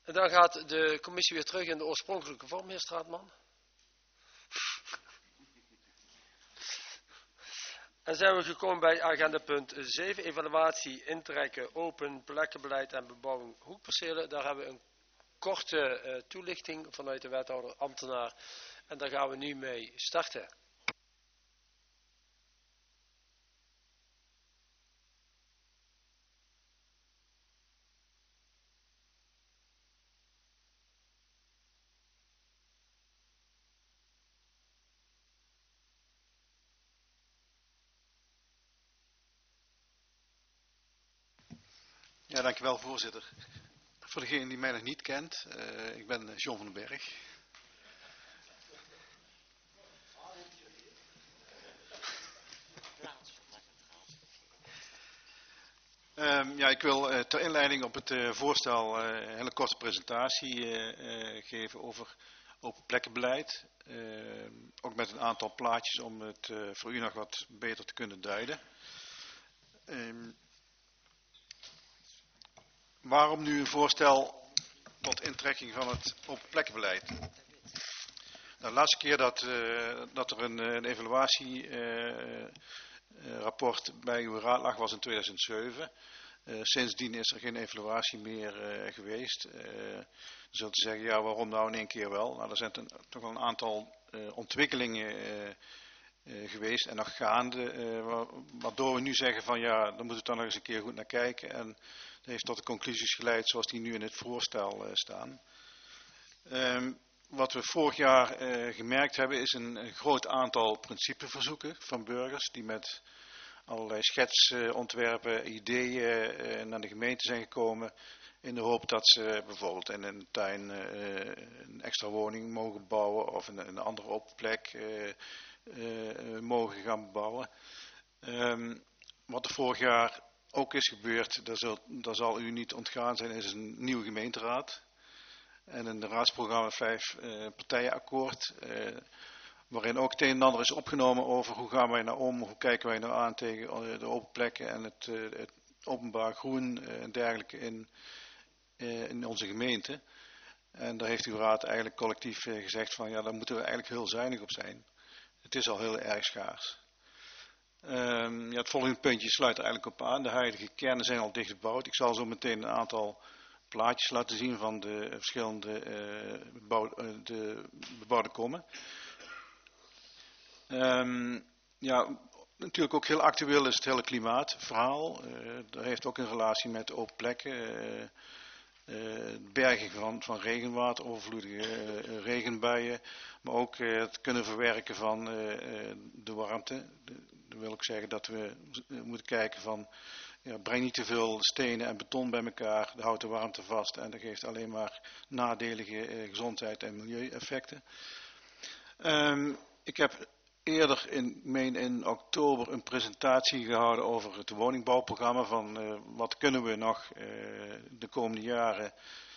En dan gaat de commissie weer terug in de oorspronkelijke vorm, heer Straatman. En zijn we gekomen bij agenda punt 7, evaluatie, intrekken, open plekkenbeleid en bebouwing hoekpercelen. Daar hebben we een korte toelichting vanuit de wethouder ambtenaar. En daar gaan we nu mee starten. Ja, dankjewel voorzitter. Voor degene die mij nog niet kent, ik ben John van den Berg. Ja, ik wil ter inleiding op het voorstel een hele korte presentatie geven over open plekkenbeleid. Ook met een aantal plaatjes om het voor u nog wat beter te kunnen duiden. Waarom nu een voorstel tot intrekking van het open plekkenbeleid? Nou, de laatste keer dat er een evaluatierapport bij uw raad lag was in 2007. Sindsdien is er geen evaluatie meer geweest. Je zult zeggen, ja, waarom nou in één keer wel? Nou, er zijn toch wel een aantal ontwikkelingen geweest en nog gaande, waardoor we nu zeggen van ja, daar moeten we dan nog eens een keer goed naar kijken. En dat heeft tot de conclusies geleid zoals die nu in het voorstel staan. Wat we vorig jaar gemerkt hebben is een groot aantal principeverzoeken van burgers die met allerlei schetsontwerpen, ideeën naar de gemeente zijn gekomen in de hoop dat ze bijvoorbeeld in een tuin een extra woning mogen bouwen of een andere open plek mogen gaan bebouwen. Wat er vorig jaar ook is gebeurd, dat zal u niet ontgaan zijn, is een nieuwe gemeenteraad. En een raadsprogramma 5 partijenakkoord, waarin ook het een en ander is opgenomen over hoe gaan wij nou om, hoe kijken wij nou aan tegen de open plekken en het openbaar groen en dergelijke in onze gemeente. En daar heeft uw raad eigenlijk collectief gezegd van ja, daar moeten we eigenlijk heel zuinig op zijn. Het is al heel erg schaars. Ja, het volgende puntje sluit er eigenlijk op aan. De huidige kernen zijn al dicht gebouwd. Ik zal zo meteen een aantal plaatjes laten zien van de verschillende bebouwde kommen. Ja, natuurlijk ook heel actueel is het hele klimaatverhaal. Dat heeft ook een relatie met open plekken. Berging van regenwater, overvloedige regenbuien. Maar ook het kunnen verwerken van de warmte. Dat wil ik zeggen dat we moeten kijken van ja, breng niet te veel stenen en beton bij elkaar. Dat houdt de warmte vast en dat geeft alleen maar nadelige gezondheid en milieueffecten. Ik heb eerder in oktober een presentatie gehouden over het woningbouwprogramma van wat kunnen we nog de komende jaren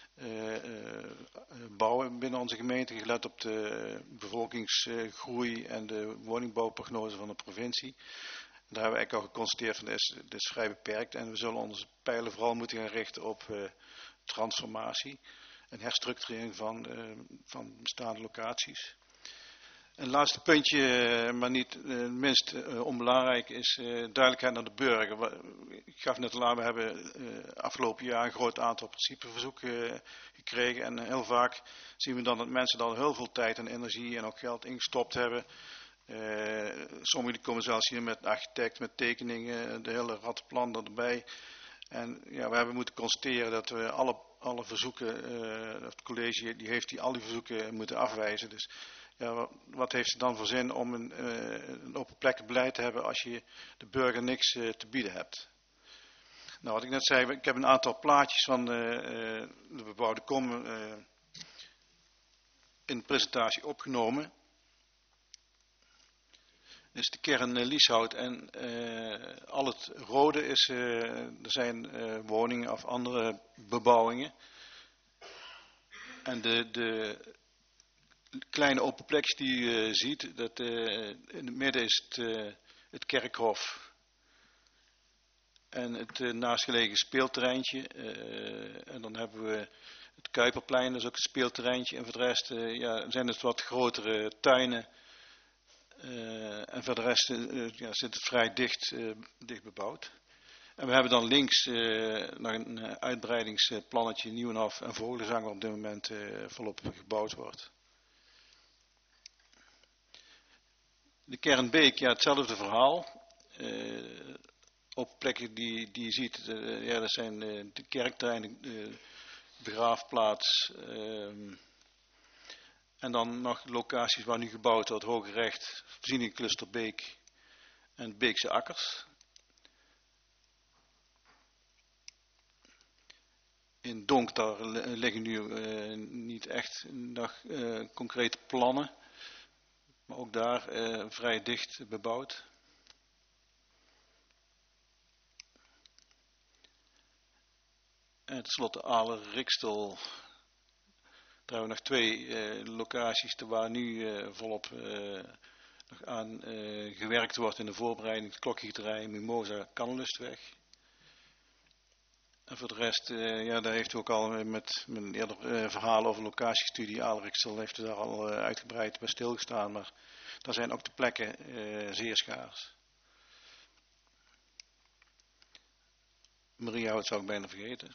bouwen binnen onze gemeente, gelet op de bevolkingsgroei en de woningbouwprognose van de provincie. Daar hebben we eigenlijk al geconstateerd van dit is vrij beperkt en we zullen onze pijlen vooral moeten gaan richten op transformatie en herstructurering van bestaande locaties. Een laatste puntje, maar niet minst onbelangrijk, is duidelijkheid naar de burger. Ik gaf net al aan, we hebben afgelopen jaar een groot aantal principeverzoeken gekregen. En heel vaak zien we dan dat mensen daar heel veel tijd en energie en ook geld ingestopt hebben. Sommigen komen zelfs hier met een architect, met tekeningen, de hele rattenplan erbij. En ja, we hebben moeten constateren dat we alle verzoeken, het college die heeft al die verzoeken moeten afwijzen. Dus ja, wat heeft het dan voor zin om een open plekkenbeleid te hebben als je de burger niks te bieden hebt? Nou, wat ik net zei, ik heb een aantal plaatjes van de bebouwde kom in de presentatie opgenomen. Dit is de kern Lieshout en al het rode is, er zijn woningen of andere bebouwingen. En de kleine open plekjes die u ziet, dat, in het midden is het kerkhof en het naastgelegen speelterreintje. En dan hebben we Het Kuiperplein, dat is ook een speelterreintje. En voor de rest zijn het wat grotere tuinen. En voor de rest zit het vrij dicht bebouwd. En we hebben dan links nog een uitbreidingsplannetje Nieuwenhof en Vogelenzang waar op dit moment volop gebouwd wordt. De Kernbeek, hetzelfde verhaal. Op plekken die je ziet, dat zijn de kerkterreinen, de begraafplaats. En dan nog locaties waar nu gebouwd wordt, Hogerecht, Voorzieningencluster Beek en Beekse Akkers. In Donk, daar liggen nu niet echt nog concrete plannen, maar ook daar vrij dicht bebouwd. En tenslotte Aler-Rikstel, daar hebben we nog 2 locaties waar nu volop nog aan gewerkt wordt in de voorbereiding. Het Klokgieterij, Mimosa, Kannelustweg. En voor de rest, daar heeft u ook al met mijn eerder verhaal over locatiestudie, Aler-Rikstel heeft u daar al uitgebreid bij stilgestaan, maar daar zijn ook de plekken zeer schaars. Mariehout zou ik bijna vergeten.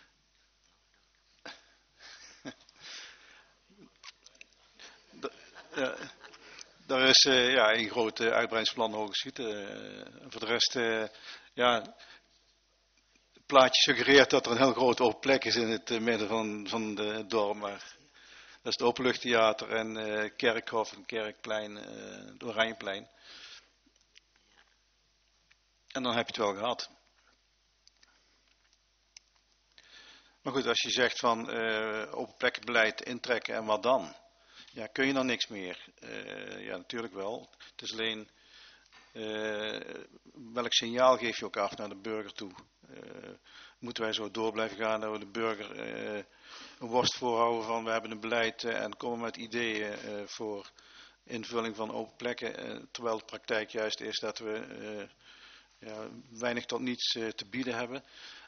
Daar is een groot uitbreidingsplan Hogeschieten. Voor de rest, het plaatje suggereert dat er een heel grote open plek is in het midden van het dorp, maar dat is het Openluchttheater en Kerkhof en Kerkplein, het Oranjeplein. En dan heb je het wel gehad. Maar goed, als je zegt van open plekkenbeleid intrekken en wat dan? Ja, kun je dan niks meer? Ja, natuurlijk wel. Het is alleen, welk signaal geef je ook af naar de burger toe? Moeten wij zo door blijven gaan dat we de burger een worst voorhouden van we hebben een beleid en komen met ideeën voor invulling van open plekken, terwijl de praktijk juist is dat we weinig tot niets te bieden hebben.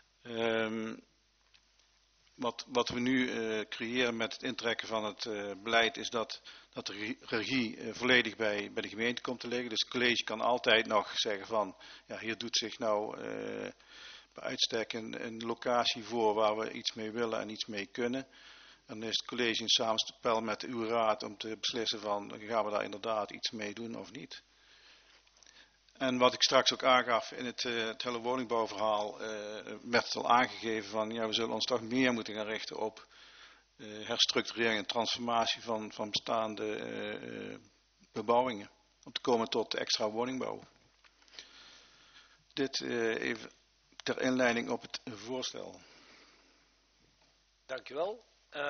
Wat we nu creëren met het intrekken van het beleid is dat de regie volledig bij de gemeente komt te liggen. Dus het college kan altijd nog zeggen van, hier doet zich nou bij uitstek een locatie voor waar we iets mee willen en iets mee kunnen. En dan is het college in samenspel met uw raad om te beslissen van, gaan we daar inderdaad iets mee doen of niet. En wat ik straks ook aangaf in het hele woningbouwverhaal, werd het al aangegeven van, we zullen ons toch meer moeten gaan richten op herstructurering en transformatie van bestaande bebouwingen. Om te komen tot extra woningbouw. Dit even ter inleiding op het voorstel. Dank u wel.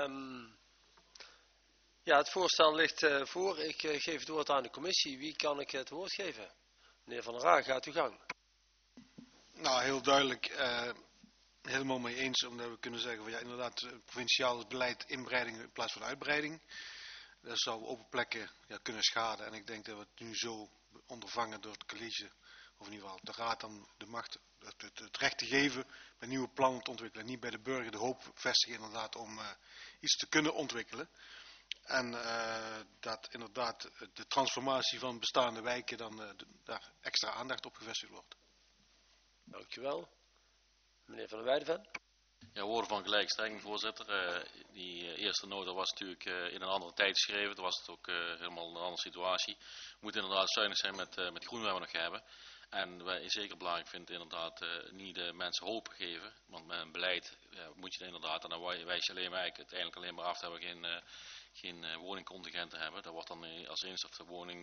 Het voorstel ligt voor. Ik geef het woord aan de commissie. Wie kan ik het woord geven? Meneer Van der Raag, gaat uw gang. Nou, heel duidelijk, helemaal mee eens, omdat we kunnen zeggen van inderdaad, provinciaal beleid inbreiding in plaats van uitbreiding. Dat zou open plekken kunnen schaden en ik denk dat we het nu zo ondervangen door het college, of in ieder geval de raad dan de macht, het recht te geven bij nieuwe plannen te ontwikkelen. Niet bij de burger de hoop vestigen inderdaad om iets te kunnen ontwikkelen. En dat inderdaad de transformatie van bestaande wijken dan daar extra aandacht op gevestigd wordt. Dankjewel. Meneer Van der Weideven. Ja, woorden van gelijkstelling, voorzitter. Die eerste nota was natuurlijk in een andere tijd geschreven. Toen was het ook helemaal een andere situatie. We moeten inderdaad zuinig zijn met groen wat we nog hebben. En wat ik zeker belangrijk vind, inderdaad niet de mensen hoop geven. Want met een beleid moet je inderdaad, en dan wijs je alleen maar uiteindelijk alleen maar af dat we geen woningcontingenten hebben. Dat wordt dan als eerste of de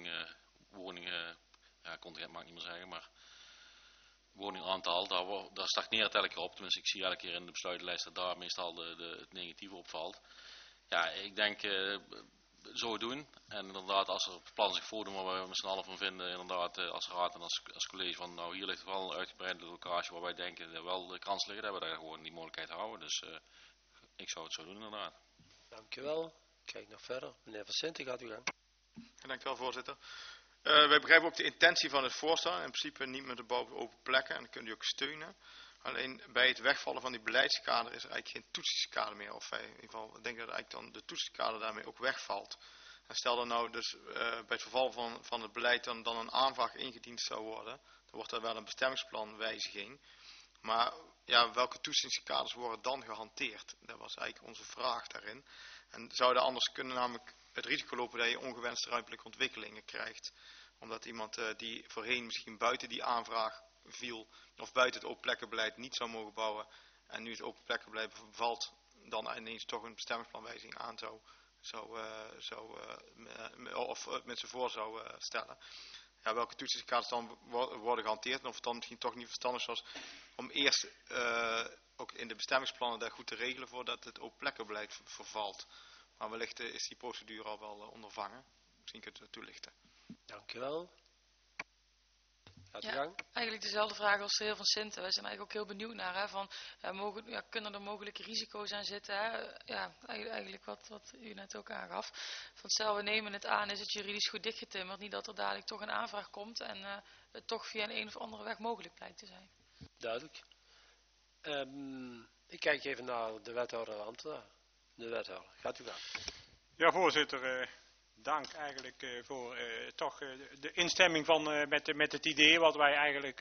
contingent mag ik niet meer zeggen, maar woningaantal, daar stagneert elke keer op. Tenminste, ik zie elke keer in de besluitenlijst dat daar meestal het negatieve opvalt. Ja, ik denk zo doen. En inderdaad, als er plannen zich voordoen waar we met z'n allen van vinden, inderdaad als raad en als college van, nou hier ligt wel een uitgebreide locatie waar wij denken dat wel de kans liggen, dat we daar gewoon die mogelijkheid houden. Dus ik zou het zo doen inderdaad. Dankjewel. Kijk nog verder. Meneer Van Sinten, gaat u gang. Dank u wel, voorzitter. Wij begrijpen ook de intentie van het voorstel. In principe niet met de bouw op open plekken. En dat kunt u ook steunen. Alleen bij het wegvallen van die beleidskader is er eigenlijk geen toetsingskader meer. Of in ieder geval, ik denk dat eigenlijk dan de toetsingskader daarmee ook wegvalt. En stel dat nou dus bij het verval van het beleid dan een aanvraag ingediend zou worden, dan wordt er wel een bestemmingsplanwijziging. Maar ja, welke toetsingskaders worden dan gehanteerd? Dat was eigenlijk onze vraag daarin. En zou dat anders kunnen, namelijk het risico lopen dat je ongewenste ruimtelijke ontwikkelingen krijgt. Omdat iemand die voorheen misschien buiten die aanvraag viel, of buiten het openplekkenbeleid niet zou mogen bouwen, en nu het openplekkenbeleid bevalt, dan ineens toch een bestemmingsplanwijziging aan of met z'n voor zou stellen. Ja, welke toetsingskaders dan worden gehanteerd, en of het dan misschien toch niet verstandig was om eerst ook in de bestemmingsplannen daar goed te regelen voordat het openplekkenbeleid vervalt. Maar wellicht is die procedure al wel ondervangen. Misschien kunt u dat toelichten. Dankjewel. Gaat u Ja, gang. eigenlijk dezelfde vraag als de heer Van Sinten. Wij zijn eigenlijk ook heel benieuwd naar, hè, van, kunnen er mogelijke risico's aan zitten? Hè? Ja, eigenlijk wat u net ook aangaf. Van stel, we nemen het aan, is het juridisch goed dichtgetimmerd, niet dat er dadelijk toch een aanvraag komt en het toch via een of andere weg mogelijk blijkt te zijn. Duidelijk. Ik kijk even naar de wethouder ambtenaar. De wethouder, gaat u gang. Ja, voorzitter. Dank eigenlijk voor toch de instemming met het idee wat wij eigenlijk...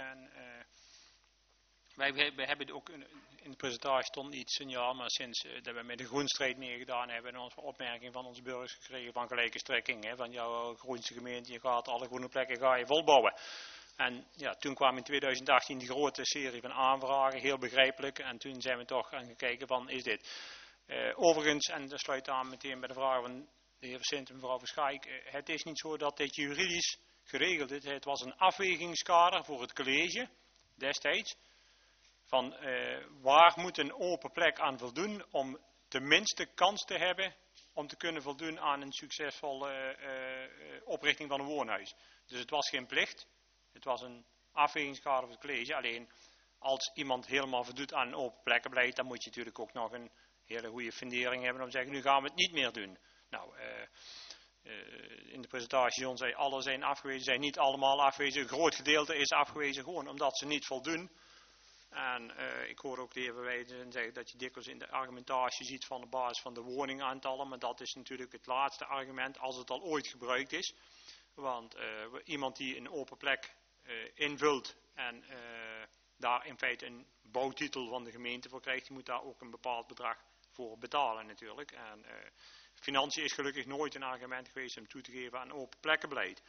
wij hebben ook in de presentatie stond iets signaal, maar sinds dat we met de groenstrijd meegedaan hebben en onze opmerking van onze burgers gekregen van gelijke strekking. Hè, van jouw groenste gemeente, je gaat alle groene plekken ga je volbouwen. En ja, toen kwam in 2018 die grote serie van aanvragen, heel begrijpelijk. En toen zijn we toch aan gekeken van, is dit? Overigens, en dat sluit aan meteen bij de vraag van de heer Sint en mevrouw Verschaik, het is niet zo dat dit juridisch geregeld is. Het was een afwegingskader voor het college destijds. Van waar moet een open plek aan voldoen om tenminste kans te hebben om te kunnen voldoen aan een succesvolle oprichting van een woonhuis. Dus het was geen plicht. Het was een afwegingskader voor het college. Alleen als iemand helemaal voldoet aan een open plekkenbeleid, dan moet je natuurlijk ook nog een hele goede fundering hebben om te zeggen, nu gaan we het niet meer doen. Nou, in de presentatie John zei, alle zijn afgewezen, zijn niet allemaal afgewezen. Een groot gedeelte is afgewezen gewoon omdat ze niet voldoen. En ik hoor ook de heer Verwijden zeggen dat je dikwijls in de argumentatie ziet van de basis van de woningaantallen. Maar dat is natuurlijk het laatste argument als het al ooit gebruikt is. Want iemand die een open plek invult en daar in feite een bouwtitel van de gemeente voor krijgt, die moet daar ook een bepaald bedrag voor betalen natuurlijk. En financiën is gelukkig nooit een argument geweest om toe te geven aan open plekkenbeleid.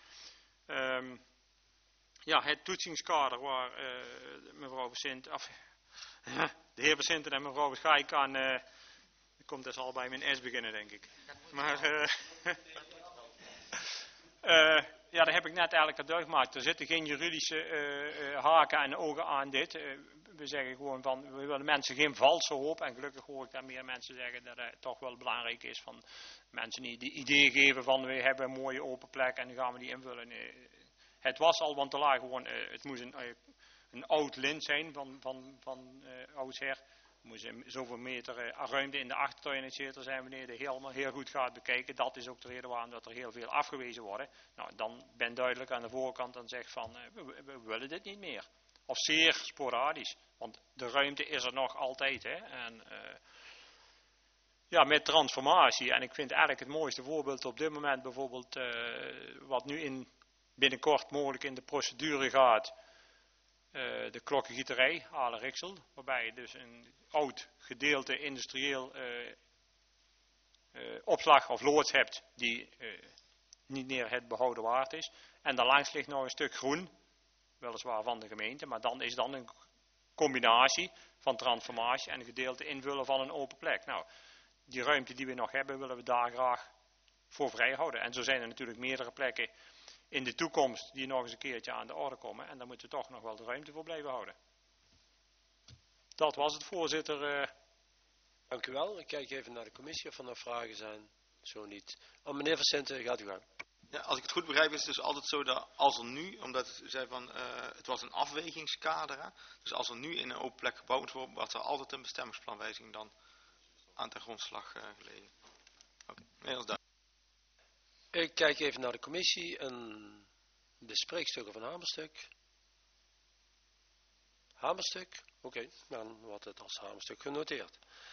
Ja, het toetsingskader waar mevrouw Sint, de heer Sint en mevrouw Verschaik aan, komt dus al bij mijn S beginnen denk ik. Maar ja, daar heb ik net eigenlijk duidelijk gemaakt. Er zitten geen juridische haken en ogen aan dit. We zeggen gewoon van, we willen mensen geen valse hoop. En gelukkig hoor ik daar meer mensen zeggen dat het toch wel belangrijk is van mensen die idee geven van, we hebben een mooie open plek en dan gaan we die invullen. Het was al, want er lag gewoon, het moest een oud lint zijn van oudsher. Er moest zoveel meter ruimte in de achtertuin, et cetera, zijn wanneer je helemaal heel goed gaat bekijken. Dat is ook de reden waarom dat er heel veel afgewezen worden. Nou, dan ben duidelijk aan de voorkant en zegt van, we willen dit niet meer. Of zeer sporadisch, want de ruimte is er nog altijd. Hè? En ja, met transformatie. En ik vind eigenlijk het mooiste voorbeeld op dit moment bijvoorbeeld, wat nu binnenkort mogelijk in de procedure gaat, de klokkengieterij, Ale Riksel, waarbij je dus een oud gedeelte industrieel opslag of loods hebt die niet meer het behouden waard is. En daarlangs ligt nog een stuk groen, weliswaar van de gemeente, maar dan is dan een combinatie van transformatie en een gedeelte invullen van een open plek. Nou, die ruimte die we nog hebben, willen we daar graag voor vrijhouden. En zo zijn er natuurlijk meerdere plekken in de toekomst die nog eens een keertje aan de orde komen. En daar moeten we toch nog wel de ruimte voor blijven houden. Dat was het, voorzitter. Dank u wel. Ik kijk even naar de commissie of er nog vragen zijn. Zo niet. Oh, meneer Van Sinten, gaat u gang. Ja, als ik het goed begrijp is het dus altijd zo dat als er nu, omdat u zei van het was een afwegingskader, hè? Dus als er nu in een open plek gebouwd wordt, wordt er altijd een bestemmingsplanwijziging dan aan ten grondslag gelegen. Oké, nee, dat is duidelijk. Ik kijk even naar de commissie. De spreekstukken van Hamerstuk. Hamerstuk. Oké, dan wordt het als hamerstuk genoteerd.